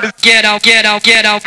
Get out, get out, get out.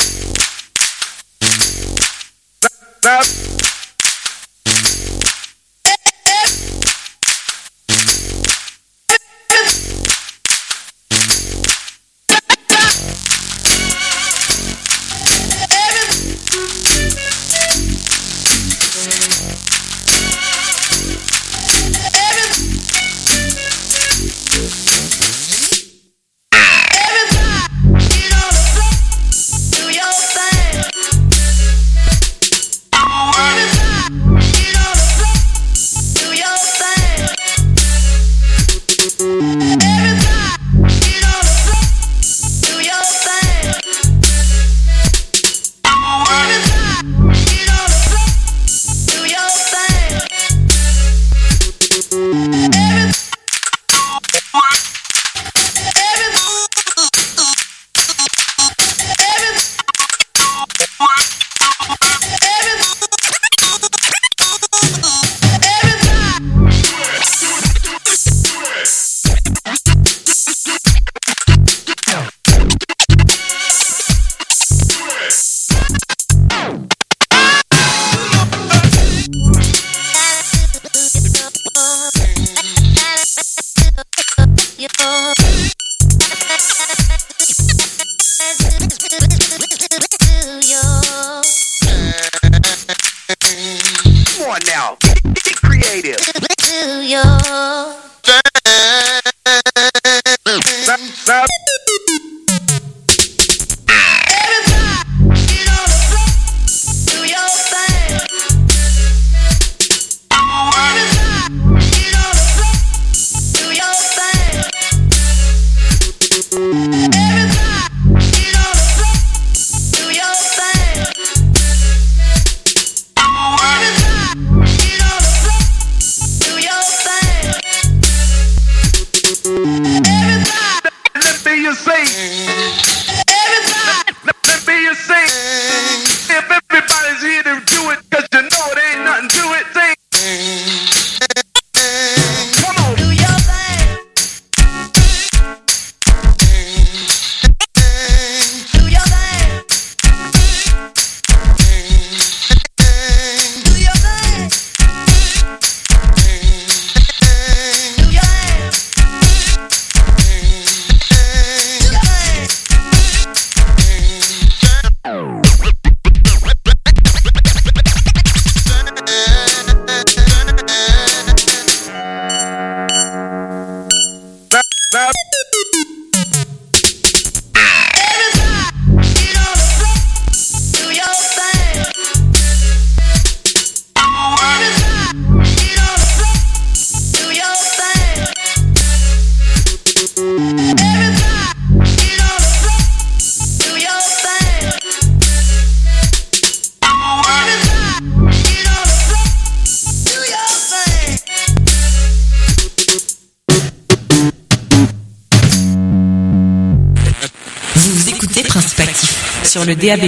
Sur le DAB+.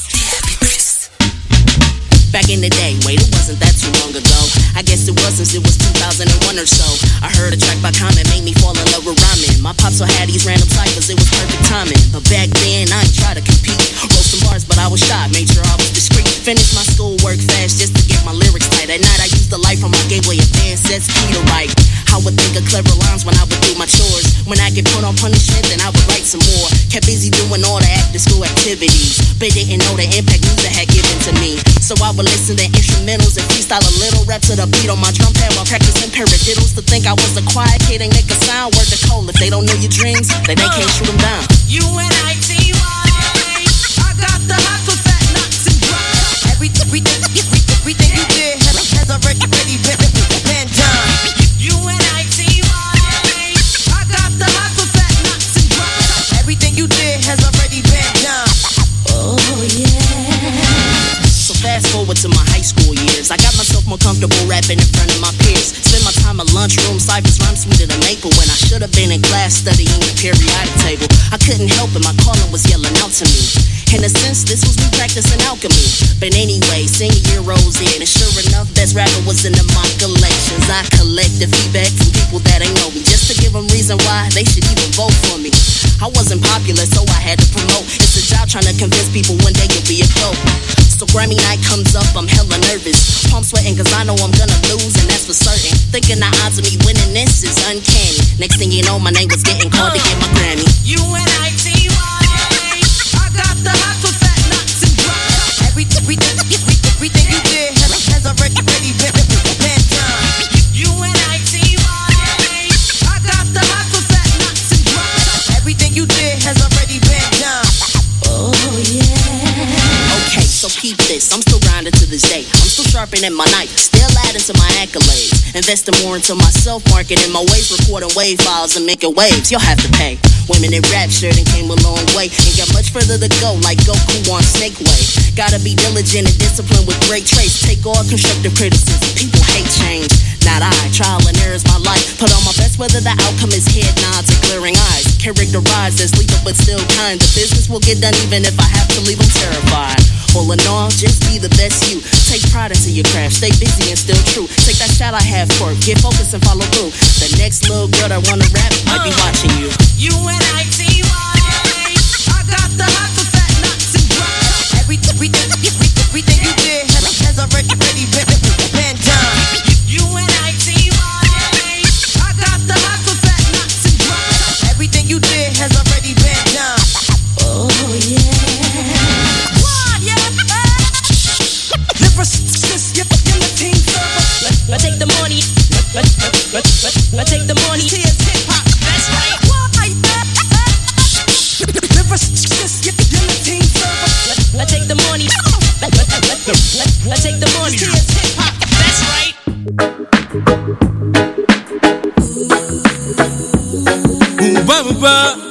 Back in the day, wait, it wasn't that too long ago. I guess it was since it was 2001 or so. I heard a track by Common made me fall in love with rhyming. My pops had these random cyphers, it was perfect timing. But back then, I ain't try to compete. Wrote some bars, but I was shy, made sure I was discreet. Finished my schoolwork fast just to get my lyrics tight. At night, I used the light from my Gateway Advanced sets key to write. I would think of clever lines when I would do my chores. When I get put on punishment, then I would write some more. Kept busy doing all the after school activities, but didn't know the impact music had given to me. So I would listen to instrumentals and freestyle a little rap to the beat on my drum pad while practicing paradiddles. To think I was a quiet kid and make a sound. Word to Cole, if they don't know your dreams, then they can't shoot them down. UNITY, I got the hot for fat nuts and drugs. Everything you did has already been done. UNITY, I got the hot for fat nuts and drugs. Everything you did has already been done. Oh yeah. So fast forward to my high school years. I got myself more comfortable rapping in front of my peers. Spent my my time at lunchroom, ciphers rhyme sweeter than maple. When I should have been in class studying the periodic table, I couldn't help it, my calling was yelling out to me. In a sense, this was me practicing alchemy. But anyway, senior year rolls in, and sure enough, best rapper was in my collections. I collected feedback from people that ain't know me, just to give them reason why they should even vote for me. I wasn't popular, so I had to promote. It's a job trying to convince people one day you'll be a GOAT. So Grammy night comes up, I'm hella nervous. Palm sweating cause I know I'm gonna lose, and that's for certain. Thinking the odds of me winning this is uncanny. Next thing you know, my name was getting called to get my Grammy. UNITY, I got the hot for fat nuts and drugs. Everything you did has already been done. UNITY, I got the hot for fat nuts and drugs. Everything you did has already been done. Oh yeah. Okay, so keep this. I'm still grinding to this day. I'm still sharpening my knife, still adding to my accolades. Investing more into myself, marketing my ways, recording wave files and making waves. You'll have to pay. Women in rap shirt and came a long way. Ain't got much further to go, like Goku on Snake Way. Gotta be diligent and disciplined with great traits. Take all constructive criticism. People hate change, not I. Trial and error is my life. Put on my best, whether the outcome is head nods or glaring eyes. Characterized as lethal but still kind. The business will get done even if I have to leave them terrified. All in all, just be the best you. Take pride into your craft, stay busy and still true. Take that shot I have for it, get focused and follow through. The next little girl that wanna rap might be watching you. UNITY, I got the hot for fat nuts and drugs. Everything you did has already been done. UNITY, I got the hot for fat nuts and drugs. Everything you did has already been done. Oh yeah. I take the money. I take the money. Here's hip hop. That's right. I take the money. I take the money. Here's hip hop. That's right. Ooh, ba ba ba.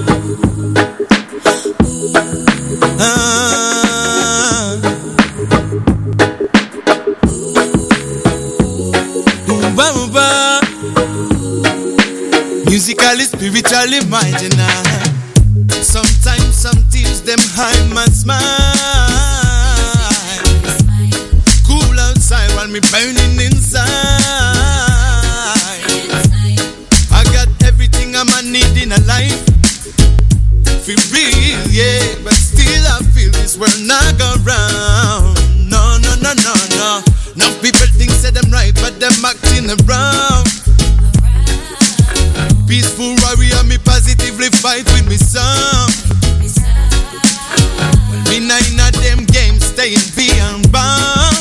Musically, spiritually, marginal. Sometimes some tears them hide my smile. Cool outside while me burning inside. I got everything I'm a need in a life. Feel real, yeah, but still I feel this world not go round. No. Now people think say them right, but them acting around. Peaceful warrior, me positively fight with me son. Well, me nine of them games staying beyond bound.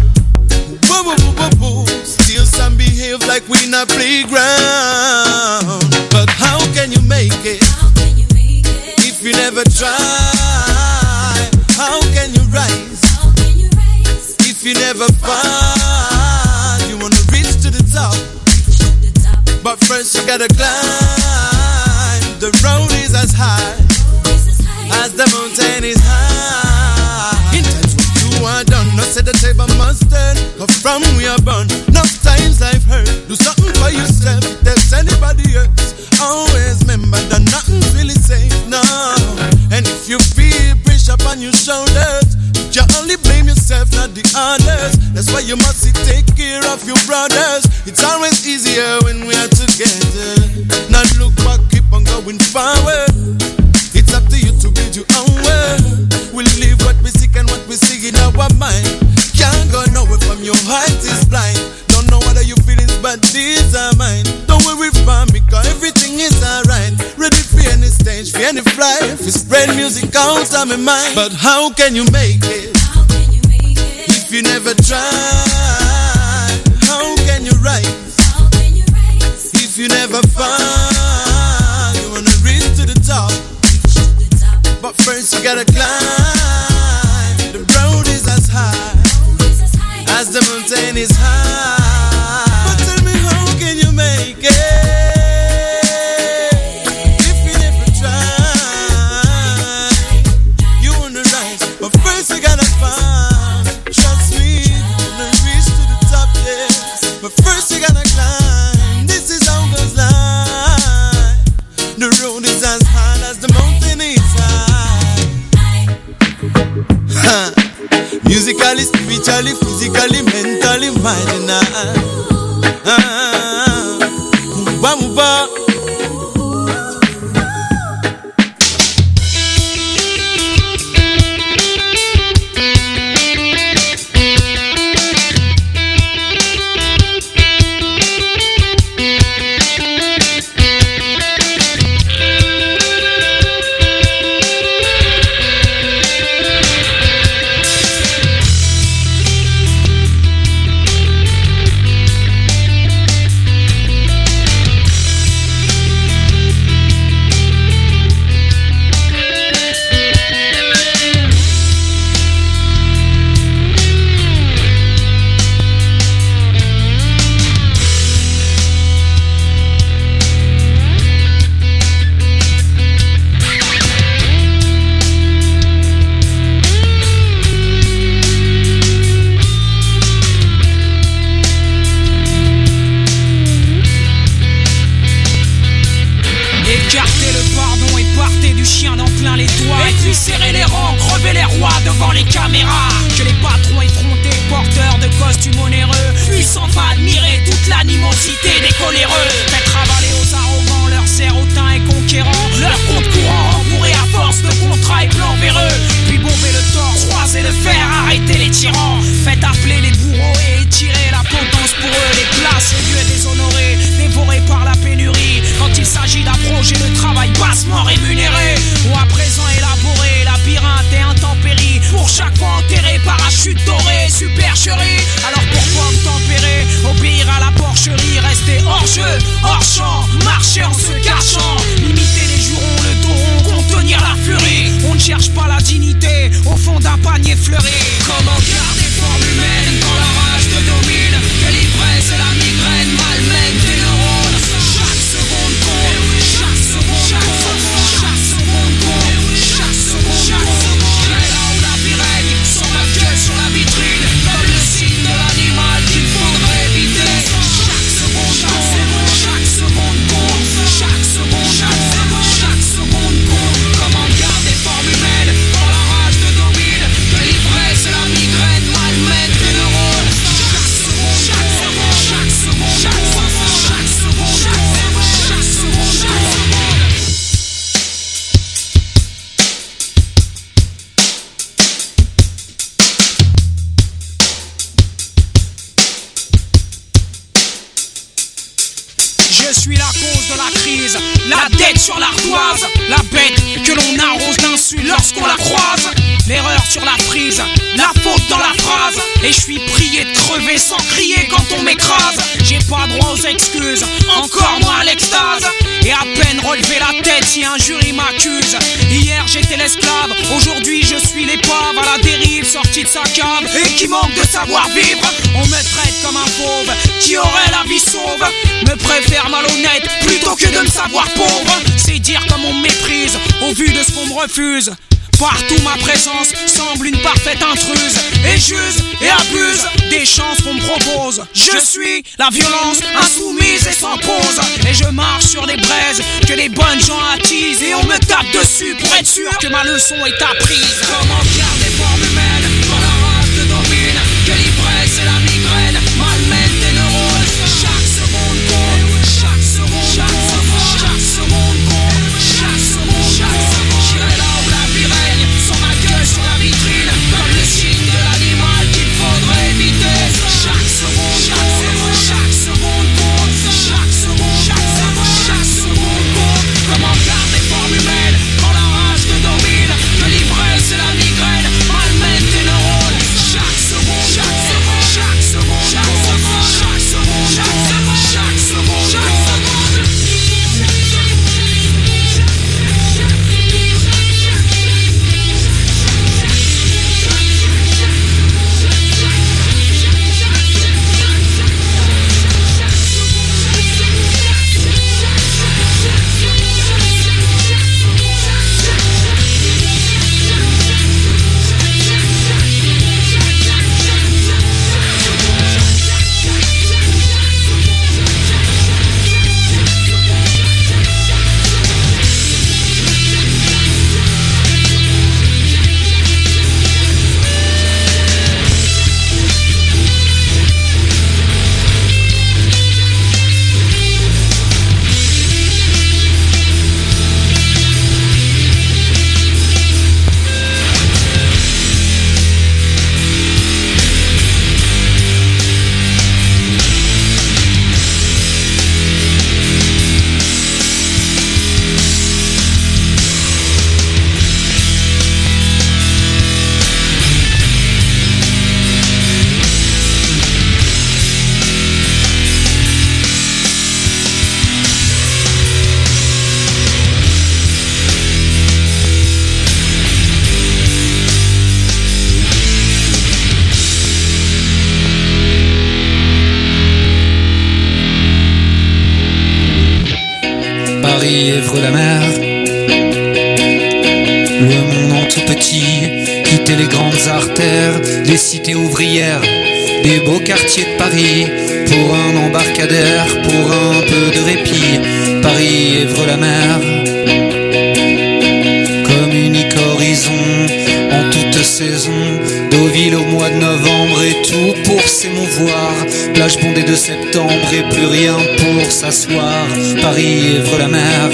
Still some behave like we in a playground. But how can you make it if you never try? How can you rise if you never fall? You wanna reach to the top, but first you gotta climb. The road is as high as the mountain is high. In times when you are done, not say the table must turn. Cause from we are born, enough times I've heard. Do something for yourself, if there's anybody else. Always remember that nothing's really safe, no. And if you feel pressure upon your shoulders, you only blame yourself, not the others. That's why you must take care of your brothers. It's always easier when we are together. Not look back, keep on going forward. It's up to you to build your own world. We live what we seek and what we see in our mind. Can't go nowhere from your heart is blind. Don't know what are your feelings, but these are mine. Don't worry for me, cause everything is alright. Ready for any stage, for any flight. For spread music out of my mind. But how can you make it if you never try? How can you rise if you never fall? You wanna reach to the top, but first you gotta climb. The road is as high as the mountain is high. But tell me, how can you make it if you never try? You wanna rise, but first you gotta fall. Trust me, you wanna reach to the top, yeah, but first you gotta climb. Musically, spiritually, physically, mentally, mind. Bamba. Serrer les rangs, crever les rois devant les caméras. Que les patrons effrontés, porteurs de costumes onéreux, puissants pas admirer toute l'animosité des coléreux. Faites ravaler aux arrogants leurs serres hautains et conquérants, leur compte courant rembourré à force de contrats et plans véreux. Puis bomber le torse, croiser le fer, arrêter les tyrans. Faites appeler les bourreaux et étirer la potence pour eux. Les places et lieux déshonorés, dévorés par la pénurie. Quand il s'agit d'approcher le travail bassement rémunéré, ou à présent élaboré, labyrinthe et intempérie. Pour chaque fois enterré, parachute doré, supercherie. Alors pourquoi tempérer, obéir à la porcherie, rester hors jeu, hors champ, marcher en se cachant, limiter les jurons, le taureau, contenir la furie. On ne cherche pas la dignité au fond d'un panier fleuri. Comment garder forme humaine quand la rage te domine, que l'ivresse et la migraine malmènent tes neurones. Chaque seconde compte, chaque seconde, chaque seconde, chaque seconde compte, chaque seconde compte. J'irai là où la vie règne, sans ma gueule sur la vitrine, comme le signe de l'animal qu'il faudrait éviter. Chaque seconde compte, chaque seconde compte, chaque seconde compte, chaque seconde compte. Comment garder forme humaine quand la rage te domine, que l'ivresse et la migraine malmènent tes neurones. Chaque seconde, chaque seconde, chaque seconde, chaque seconde, chaque seconde, chaque seconde, chaque seconde. Je suis la cause de la crise, la dette sur l'ardoise, la bête que l'on arrose d'insultes lorsqu'on la croise. L'erreur sur la frise, la faute dans la phrase. Et je suis prié de crever sans crier quand on m'écrase. J'ai pas droit aux excuses, encore moins à l'extase. Et à peine relever la tête si un jury m'accuse. Hier j'étais l'esclave, aujourd'hui je suis l'épave à la dérive, sorti de sa cave et qui manque de savoir-vivre. On me traite comme un fauve qui aurait la vie sauve, me préfère malhonnête plutôt que de me savoir pauvre. C'est dire comme on me méprise au vu de ce qu'on me refuse. Partout ma présence semble une parfaite intruse, et j'use et abuse des chances qu'on me propose. Je suis la violence insoumise et sans pause, et je marche sur des braises que les bonnes gens attisent. Et on me tape dessus pour être sûr que ma leçon est apprise. Comment garder forme humaine quand la rage te domine, que l'ivresse et la migraine malmènent tes neurones. Chaque seconde compte, chaque seconde, chaque seconde, chaque seconde compte, chaque seconde, chaque seconde. J'irai là où la vie règne, sans ma gueule sur la vitrine, comme le signe de l'animal qu'il faudrait éviter. Chaque seconde, chaque seconde, chaque seconde compte, chaque seconde, chaque seconde, chaque seconde compte. Comment garder forme humaine quand la rage te domine, que l'ivresse et la migraine malmènent Paris, Évreux-la-Mer. Le monde en tout petit, quitter les grandes artères, les cités ouvrières, des beaux quartiers de Paris, pour un embarcadère, pour un peu de répit. Paris, Évreux-la-Mer, comme unique horizon en toute saison. Deauville au mois de novembre et tout pour s'émouvoir. Plage bondée de septembre et plus rien pour s'asseoir. Paris, Évreux-la-Mer,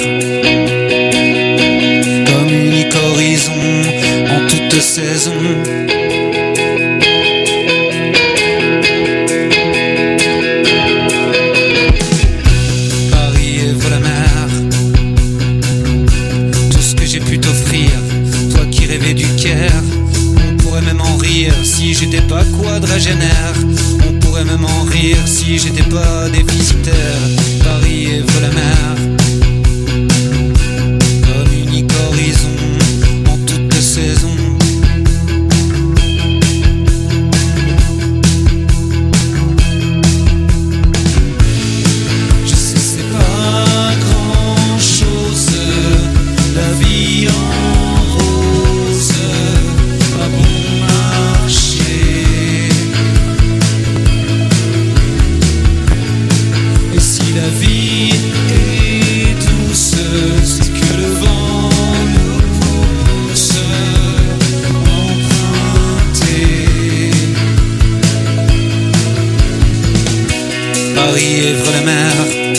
comme unique horizon en toute saison. Paris, Évreux-la-Mer, tout ce que j'ai pu t'offrir, toi qui rêvais du Caire. On pourrait même en rire si j'étais pas quadragénaire. On pourrait même en rire si j'étais pas déficitaire. Paris, Évreux-la-Mer, comme unique horizon en toute saison. Je sais c'est pas grand chose, la vie en rose, à bon marché. Et si la vie est douce, c'est que le vent nous pousse emprunter. Paris, Évreux-la-Mer,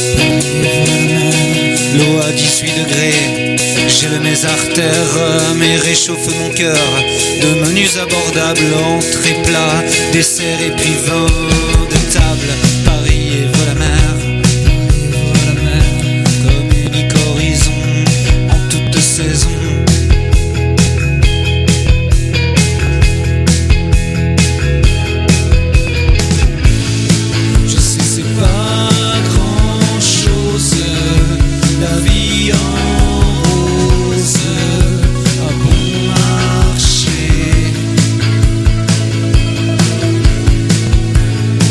l'eau à 18 degrés, gèle mes artères, mais réchauffe mon cœur. De menus abordables, entrées, plats, desserts et puis vin de table. Paris, Évreux-la-Mer, comme unique horizon en toute saison. Je sais c'est pas grand chose, la vie en rose, à bon marché.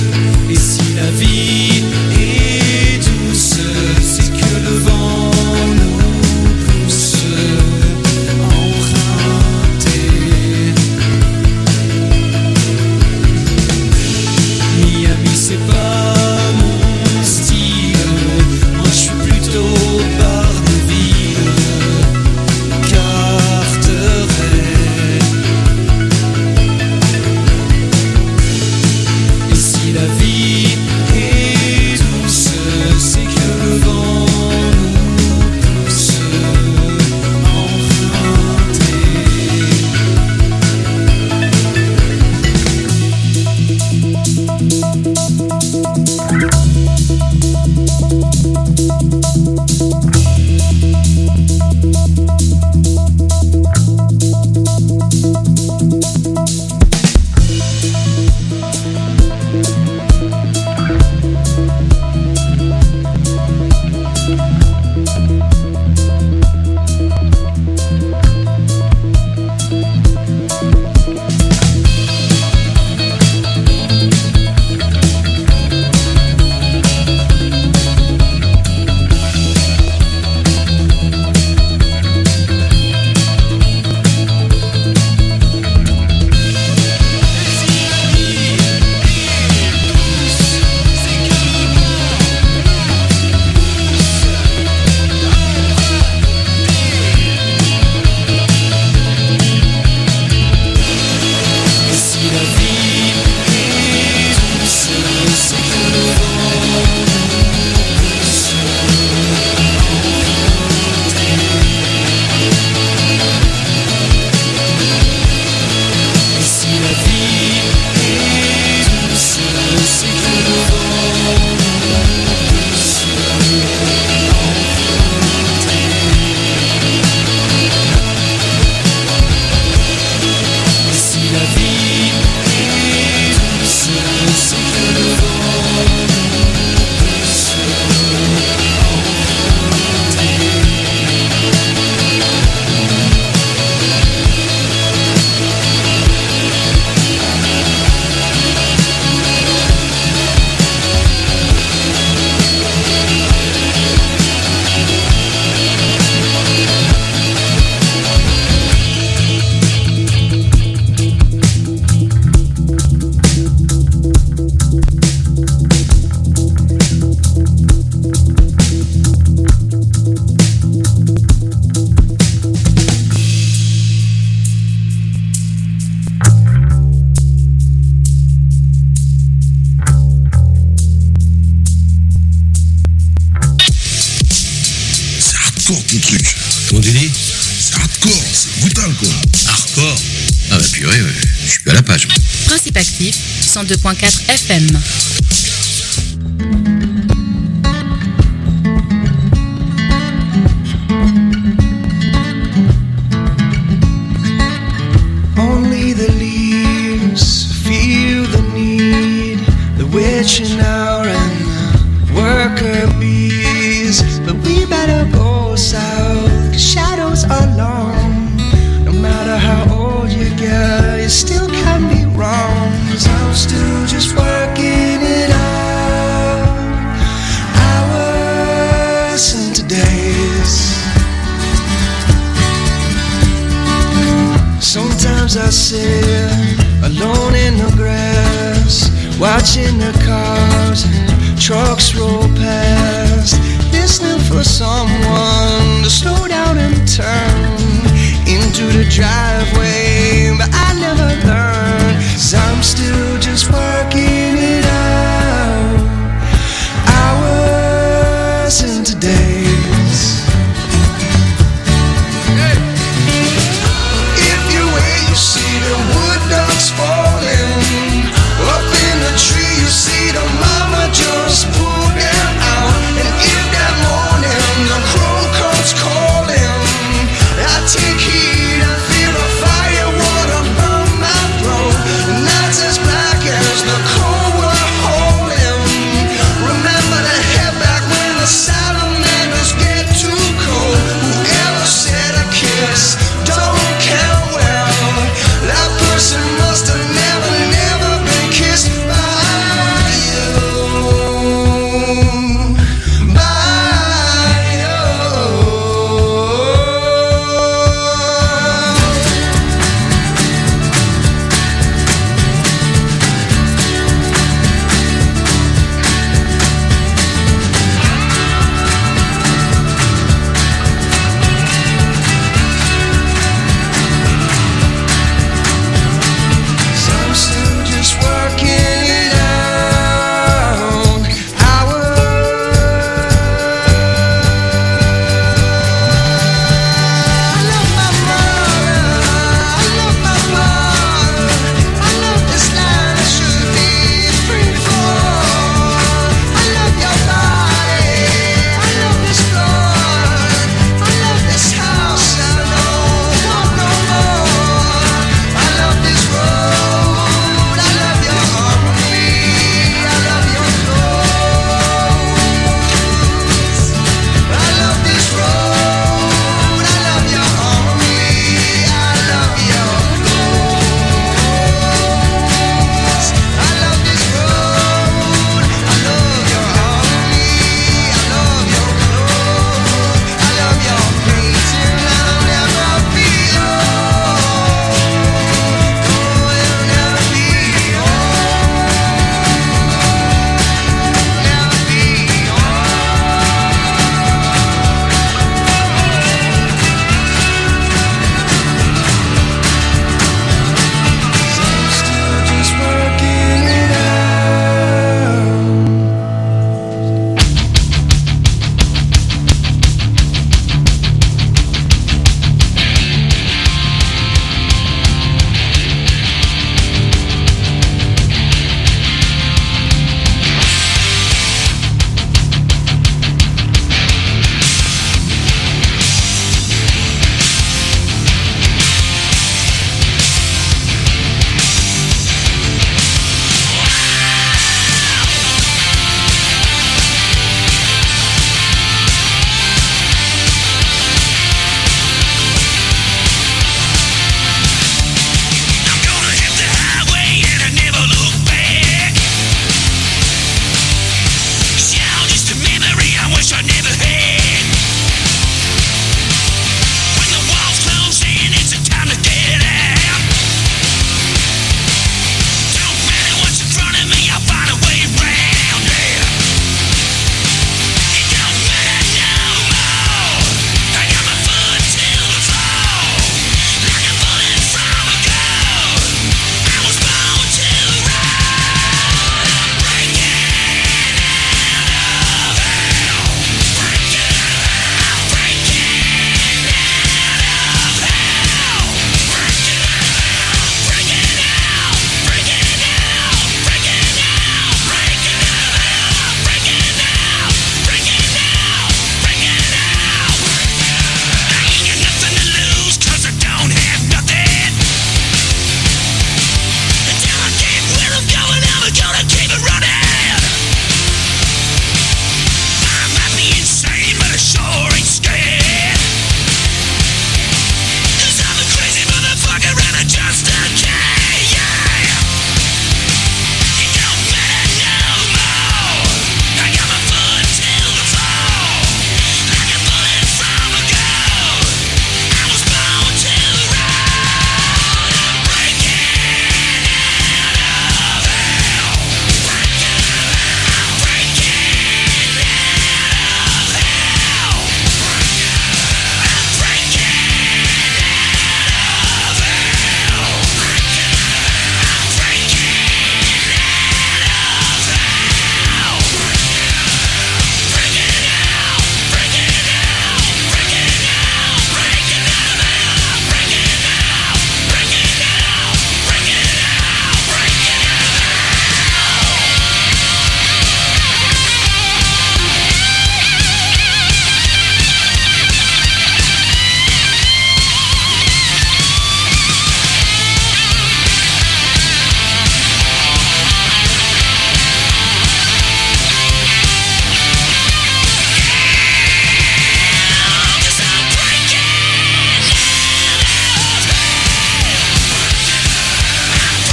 hardcore ton truc. Comment tu dis? C'est hardcore, c'est brutal quoi. Hardcore? Ah bah purée, ouais. Je suis à la page. Principe actif, 102.4 FM. Only the leaves feel the need, the witching hour and the worker bees. But we better go south, 'cause shadows are long. No matter how old you get, you still can be wrong. 'Cause I'm still just working it out, hours into days. Sometimes I sit alone in the grass, watching the cars and trucks roll past, listening for someone to slow down and turn into the driveway, but I never learn, 'cause I'm still just working